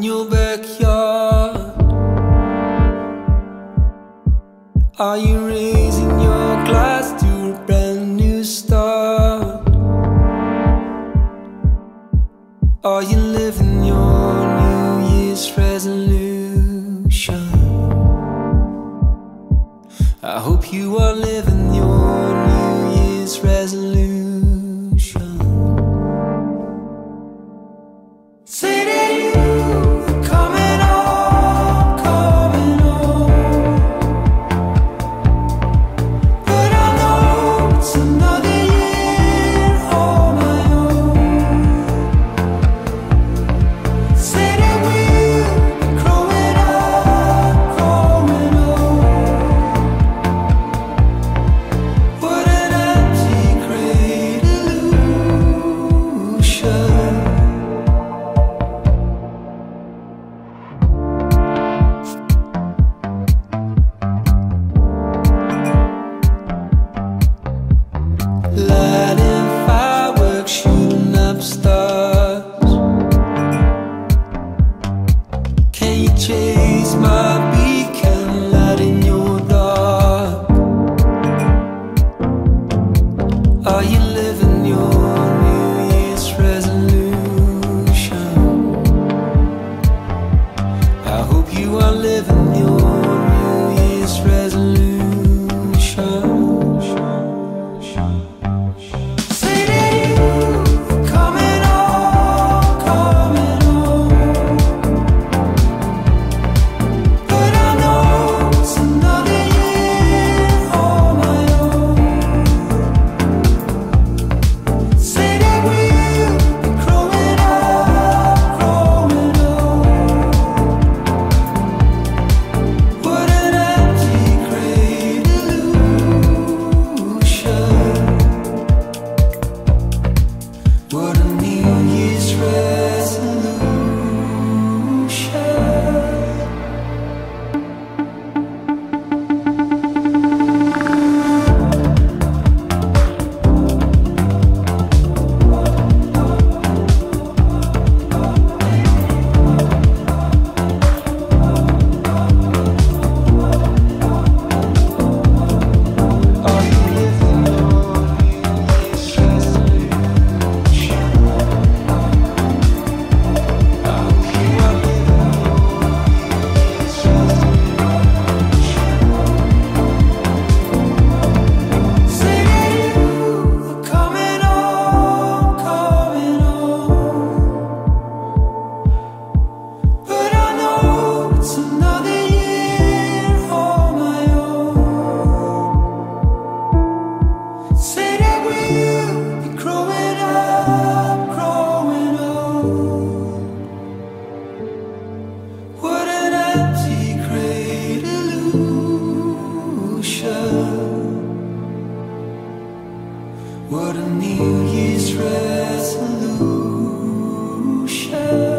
in your backyard? Are you raising your glass to a brand new start? Are you living your New Year's resolution? I hope you are living your New Year's resolution. Say that you are coming home, coming home. But I know it's another year on my own. Say that we'll be growing up, growing old. What an empty, great illusion. Lighting fireworks, shooting up stars. Can you chase my beacon light in your dark? Are you living your New Year's resolution? I hope you are living your New Year's resolution. Say that you are coming home, coming home. But I know it's another year on my own. Say that we'll be growing up, growing old. What an empty, great illusion. What a New Year's resolution. Are you living your New Year's resolution? I hope you are living your New Year's resolution. Say that you are coming home, coming home. But I know it's another year on my own. Say that we'll be growing up, growing old. What an empty, great illusion. What a New Year's resolution.